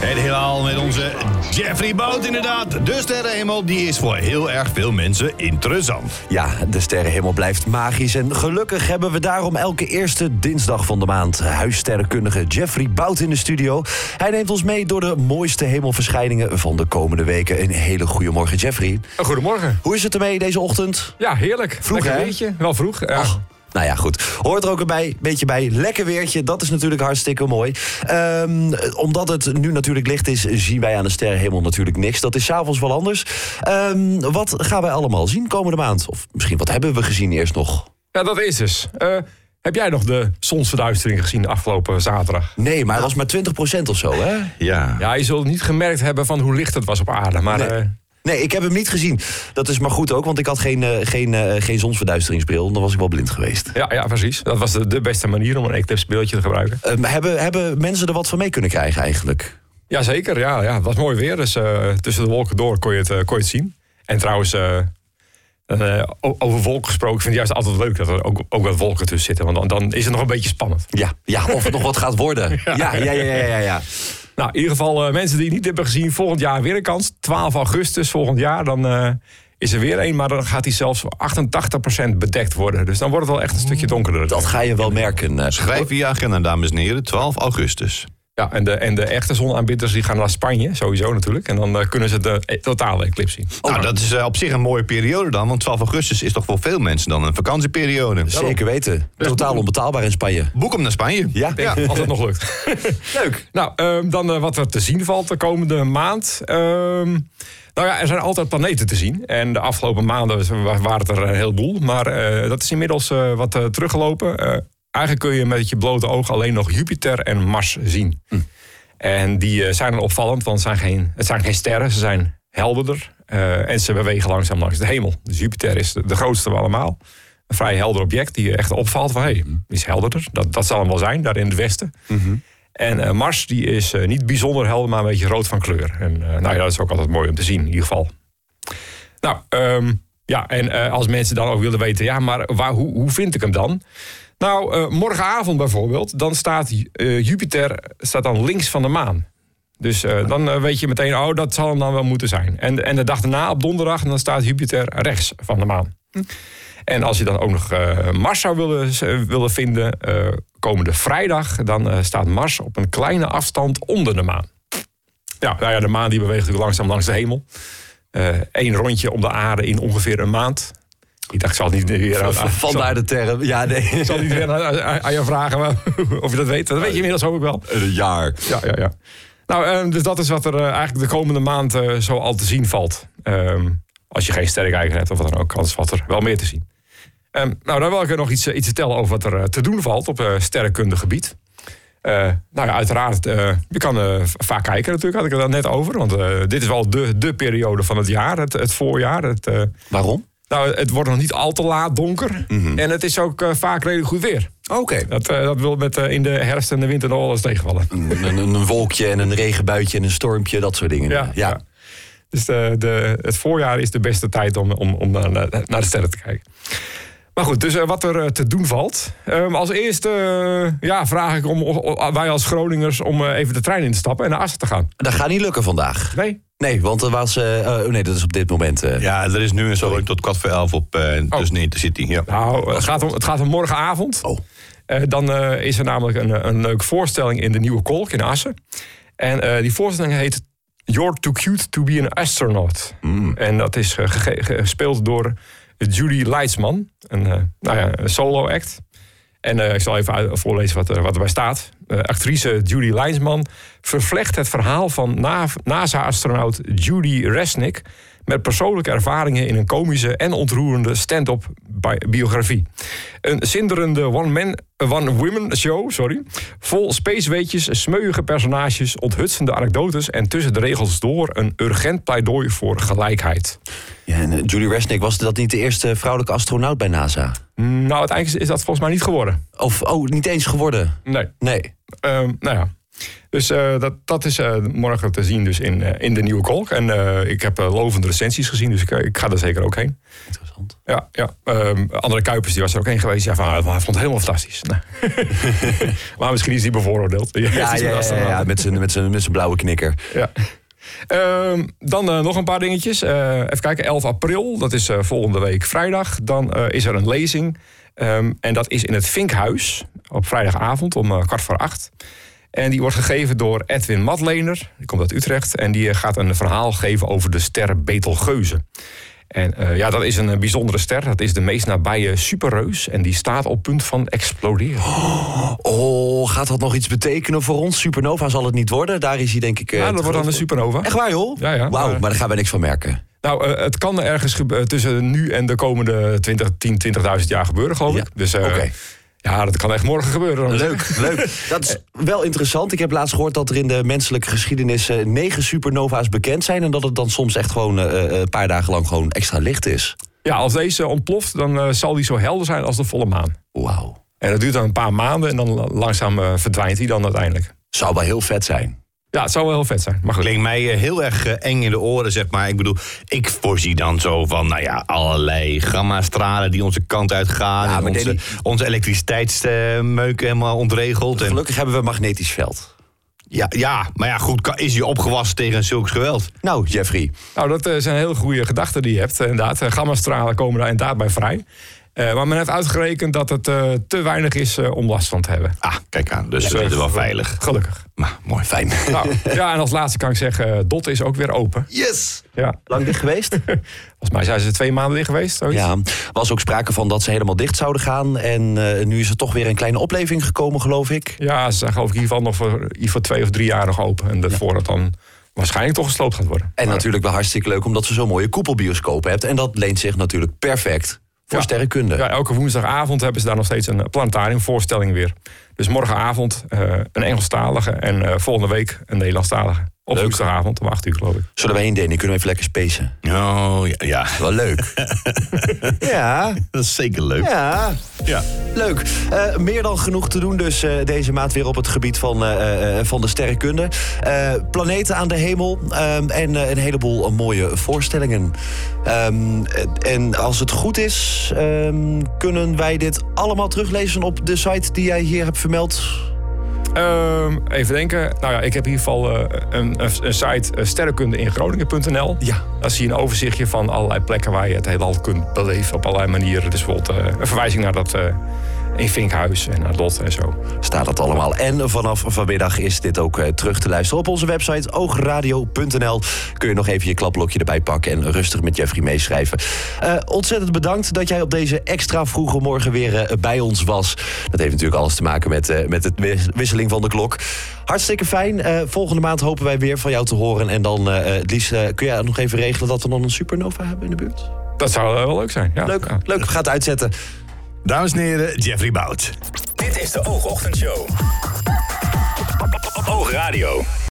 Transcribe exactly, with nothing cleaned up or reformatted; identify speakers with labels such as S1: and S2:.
S1: Het heelal met onze Jeffrey Bout inderdaad. De sterrenhemel die is voor heel erg veel mensen interessant.
S2: Ja, de sterrenhemel blijft magisch. En gelukkig hebben we daarom elke eerste dinsdag van de maand huissterrenkundige Jeffrey Bout in de studio. Hij neemt ons mee door de mooiste hemelverschijningen van de komende weken. Een hele goede morgen, Jeffrey.
S3: Goedemorgen.
S2: Hoe is het ermee deze ochtend?
S3: Ja, heerlijk.
S2: Vroeg,
S3: Lekker
S2: hè?
S3: weertje. Wel vroeg. Ja.
S2: Ach. Nou ja, goed. Hoort er ook een bij, beetje bij. Lekker weertje, dat is natuurlijk hartstikke mooi. Um, omdat het nu natuurlijk licht is, zien wij aan de sterrenhemel natuurlijk niks. Dat is 's avonds wel anders. Um, wat gaan wij allemaal zien komende maand? Of misschien wat hebben we gezien eerst nog?
S3: Ja, dat is dus. Uh, heb jij nog de zonsverduistering gezien de afgelopen zaterdag?
S2: Nee, maar het was maar twintig procent of zo, hè?
S1: Ja.
S3: Ja, je zult niet gemerkt hebben van hoe licht het was op aarde. Maar...
S2: Nee.
S3: Uh,
S2: Nee, ik heb hem niet gezien. Dat is maar goed ook, want ik had geen, uh, geen, uh, geen zonsverduisteringsbril. Dan was ik wel blind geweest.
S3: Ja, ja, precies. Dat was de, de beste manier om een eclipsbeeldje te gebruiken.
S2: Um, hebben, hebben mensen er wat van mee kunnen krijgen eigenlijk?
S3: Jazeker, ja, ja. Het was mooi weer. Dus uh, tussen de wolken door kon je het, uh, kon je het zien. En trouwens, uh, uh, over wolken gesproken, ik vind het juist altijd leuk dat er ook, ook wat wolken tussen zitten. Want dan, dan is het nog een beetje spannend.
S2: Ja, ja, of het nog wat gaat worden. Ja, ja, ja, ja, ja, ja.
S3: Nou, in ieder geval, uh, mensen die het niet hebben gezien, volgend jaar weer een kans. twaalf augustus volgend jaar, dan uh, is er weer een. Maar dan gaat hij zelfs achtentachtig procent bedekt worden. Dus dan wordt het wel echt een stukje donkerder.
S2: Dat ga je wel merken. Uh,
S1: Schrijf in je agenda, dames en heren, twaalf augustus.
S3: Ja, en de, en de echte zonaanbidders die gaan naar Spanje, sowieso natuurlijk. En dan uh, kunnen ze de e- totale eclipse zien.
S1: Oh, nou, dat is uh, op zich een mooie periode dan. Want twaalf augustus is toch voor veel mensen dan een vakantieperiode.
S2: Zeker weten. Totaal onbetaalbaar in Spanje.
S1: Boek hem naar Spanje.
S2: Ja,
S3: Ja, als het nog lukt.
S2: leuk.
S3: Nou, um, dan uh, wat er te zien valt de komende maand. Um, nou ja, er zijn altijd planeten te zien. En de afgelopen maanden waren het er een heleboel. Maar uh, dat is inmiddels uh, wat uh, teruggelopen. Uh, Eigenlijk kun je met je blote oog alleen nog Jupiter en Mars zien. Hm. En die uh, zijn dan opvallend, want het zijn geen, het zijn geen sterren. Ze zijn helderder uh, en ze bewegen langzaam langs de hemel. Dus Jupiter is de, de grootste van allemaal. Een vrij helder object die je echt opvalt van... hé, hey, die is helderder. Dat, dat zal hem wel zijn, daar in het westen. Mm-hmm. En uh, Mars die is uh, niet bijzonder helder, maar een beetje rood van kleur. En uh, nou ja, dat is ook altijd mooi om te zien, in ieder geval. Nou, um, ja, en uh, als mensen dan ook willen weten... ja, maar waar, hoe, hoe vind ik hem dan... Nou, uh, morgenavond bijvoorbeeld, dan staat uh, Jupiter staat dan links van de maan. Dus uh, dan uh, weet je meteen, oh, dat zal hem dan wel moeten zijn. En, en de dag daarna, op donderdag, dan staat Jupiter rechts van de maan. Hm. En als je dan ook nog uh, Mars zou willen, uh, willen vinden, uh, komende vrijdag... dan uh, staat Mars op een kleine afstand onder de maan. Ja, nou ja, de maan die beweegt natuurlijk langzaam langs de hemel. Eén uh, rondje om de aarde in ongeveer een maand... Ik dacht, ik zal niet weer aan,
S2: vandaar de term. Ja, nee.
S3: Ik zal niet weer aan, aan, aan je vragen maar, of je dat weet. Dat weet je inmiddels hoop ik wel.
S2: Een jaar.
S3: Ja, ja, ja. Nou, uh, dus dat is wat er uh, eigenlijk de komende maand uh, zo al te zien valt. Um, als je geen sterrenkijker hebt of wat dan ook, anders valt er wel meer te zien. Um, nou, dan wil ik er nog iets, iets vertellen over wat er uh, te doen valt op uh, sterrenkundig gebied. Uh, nou ja, uiteraard, uh, je kan uh, vaak kijken natuurlijk, had ik het al net over. Want uh, dit is wel de, de periode van het jaar, het, het voorjaar. Het, uh,
S2: Waarom?
S3: Nou, het wordt nog niet al te laat donker. Mm-hmm. En het is ook uh, vaak redelijk goed weer.
S2: Oké. Okay.
S3: Dat, uh, dat wil met uh, in de herfst en de winter nog wel eens tegenvallen.
S2: Een, een, een wolkje en een regenbuitje en een stormpje, dat soort dingen.
S3: Ja, ja. ja. Dus de, de, het voorjaar is de beste tijd om, om, om naar, naar de sterren te kijken. Maar goed, dus uh, wat er uh, te doen valt. Um, als eerste uh, ja, vraag ik om, om, wij als Groningers om uh, even de trein in te stappen en naar Assen te gaan.
S2: Dat gaat niet lukken vandaag.
S3: Nee?
S2: Nee, want er was... Uh, uh, nee, dat is op dit moment... Uh,
S1: ja, er is nu een zo tot kwart voor elf op uh, oh. dus niet de City. Ja.
S3: Nou, het gaat om, het gaat om morgenavond.
S2: Oh.
S3: Uh, dan uh, is er namelijk een, een leuke voorstelling in de Nieuwe Kolk in Assen. En uh, die voorstelling heet You're Too Cute to Be an Astronaut. Mm. En dat is uh, ge- gespeeld door Judy Leidsman, een, uh, nou ja, een solo act. En uh, ik zal even uit, voorlezen wat, uh, wat erbij staat. Uh, actrice Judy Leidsman vervlecht het verhaal van na- NASA-astronaut Judy Resnick met persoonlijke ervaringen in een komische en ontroerende stand-up bi- biografie. Een zinderende one-man, one-woman show, sorry, vol spaceweetjes, smeuïge personages, onthutsende anekdotes en tussen de regels door een urgent pleidooi voor gelijkheid.
S2: Ja, en uh, Judy Resnick, was dat niet de eerste vrouwelijke astronaut bij NASA?
S3: Nou, uiteindelijk is dat volgens mij niet geworden.
S2: Of, oh, niet eens geworden?
S3: Nee.
S2: Nee.
S3: Um, nou ja. Dus uh, dat, dat is uh, morgen te zien dus in, uh, in de Nieuwe Kolk. En uh, ik heb uh, lovende recensies gezien, dus ik, uh, ik ga er zeker ook heen.
S2: Interessant.
S3: Ja, ja. Um, andere Kuipers die was er ook heen geweest. Ja, van, hij vond het helemaal fantastisch. Nee. Maar misschien is hij bevooroordeeld.
S2: Ja, ja, ja, ja, ja, met zijn met zijn met zijn blauwe knikker.
S3: Ja. Um, dan uh, nog een paar dingetjes. Uh, even kijken, elf april, dat is uh, volgende week vrijdag. Dan uh, is er een lezing. Um, en dat is in het Vinkhuis op vrijdagavond om uh, kwart voor acht. En die wordt gegeven door Edwin Matlener. Die komt uit Utrecht. En die uh, gaat een verhaal geven over de ster Betelgeuze. En uh, ja, dat is een bijzondere ster. Dat is de meest nabije superreus. En die staat op punt van exploderen.
S2: Oh, oh, gaat dat nog iets betekenen voor ons? Supernova zal het niet worden. Daar is hij denk ik... Uh,
S3: ja, dat wordt dan een supernova.
S2: Echt waar, joh?
S3: Ja, ja.
S2: Wauw, maar daar gaan we niks van merken.
S3: Nou, uh, het kan ergens gebe- tussen nu en de komende twintig, tien, twintigduizend jaar gebeuren, geloof ik.
S2: Ja.
S3: Dus uh,
S2: okay.
S3: ja, dat kan echt morgen gebeuren.
S2: Leuk, leuk. Dat is wel interessant. Ik heb laatst gehoord dat er in de menselijke geschiedenis uh, negen supernova's bekend zijn. En dat het dan soms echt gewoon uh, een paar dagen lang gewoon extra licht is.
S3: Ja, als deze ontploft, dan uh, zal die zo helder zijn als de volle maan.
S2: Wauw.
S3: En dat duurt dan een paar maanden en dan langzaam uh, verdwijnt hij dan uiteindelijk.
S2: Zou wel heel vet zijn.
S3: Ja, het zou wel heel vet zijn. Maar goed.
S1: Klinkt mij heel erg eng in de oren, zeg maar. Ik bedoel, ik voorzie dan zo van, nou ja, allerlei gammastralen die onze kant uit gaan.
S2: Ja,
S1: en onze,
S2: Danny...
S1: onze elektriciteitsmeuk helemaal ontregeld. En...
S2: Gelukkig hebben we een magnetisch veld.
S1: Ja, ja, maar ja, goed, is je opgewassen tegen zulks geweld?
S2: Nou, Jeffrey.
S3: Nou, dat uh, zijn hele goede gedachten die je hebt. Inderdaad, uh, gammastralen komen daar inderdaad bij vrij. Uh, maar men heeft uitgerekend dat het uh, te weinig is uh, om last van te hebben.
S1: Ah, kijk aan, dus we zitten wel veilig.
S3: Gelukkig.
S1: Maar mooi, fijn.
S3: Nou, ja, en als laatste kan ik zeggen, uh, Dot is ook weer open.
S2: Yes!
S3: Ja.
S2: Lang dicht geweest?
S3: Volgens mij zijn ze twee maanden dicht geweest. Zoiets.
S2: Ja, er was ook sprake van dat ze helemaal dicht zouden gaan. En uh, nu is er toch weer een kleine opleving gekomen, geloof ik.
S3: Ja, ze zijn geloof ik in ieder geval nog voor, in ieder geval twee of drie jaar nog open. En daarvoor ja. het dan waarschijnlijk toch gesloopt gaat worden.
S2: En
S3: maar,
S2: natuurlijk wel hartstikke leuk omdat ze zo'n mooie koepelbioscoop hebt. En dat leent zich natuurlijk perfect voor
S3: ja.
S2: sterrenkunde.
S3: Ja, elke woensdagavond hebben ze daar nog steeds een planetariumvoorstelling weer. Dus morgenavond uh, een Engelstalige en uh, volgende week een Nederlandstalige. Op woensdagavond om acht uur, geloof ik.
S2: Zullen we heen, Danny? Kunnen we even lekker spacen?
S1: Oh, ja. ja.
S2: Wel leuk. Ja.
S1: Dat is zeker leuk.
S2: Ja.
S1: Ja.
S2: Leuk. Uh, meer dan genoeg te doen dus uh, deze maand weer op het gebied van, uh, uh, van de sterrenkunde. Uh, planeten aan de hemel um, en uh, een heleboel uh, mooie voorstellingen. Um, en als het goed is, um, kunnen wij dit allemaal teruglezen op de site die jij hier hebt vermeld?
S3: Um, even denken. Nou ja, ik heb in ieder geval uh, een, een site uh, sterrenkunde-in-groningen punt n l.
S2: Ja.
S3: Daar zie je een overzichtje van allerlei plekken waar je het heelal kunt beleven op allerlei manieren. Dus bijvoorbeeld uh, een verwijzing naar dat uh, in Vinkhuis en naar Dot en zo.
S2: Staat dat allemaal. En vanaf vanmiddag is dit ook uh, terug te luisteren op onze website oogradio punt n l. Kun je nog even je klapblokje erbij pakken en rustig met Jeffrey meeschrijven. Uh, ontzettend bedankt dat jij op deze extra vroege morgen weer uh, bij ons was. Dat heeft natuurlijk alles te maken met, uh, met het wisseling van de klok. Hartstikke fijn. Uh, volgende maand hopen wij weer van jou te horen. En dan, uh, Lies, uh, kun jij nog even regelen dat we dan een supernova hebben in de buurt?
S3: Dat zou uh, wel leuk zijn. Ja.
S2: Leuk,
S3: ja.
S2: leuk. We gaan het uitzetten.
S1: Dames en heren, Jeffrey Bout.
S4: Dit is de Oogochtendshow. Oogradio.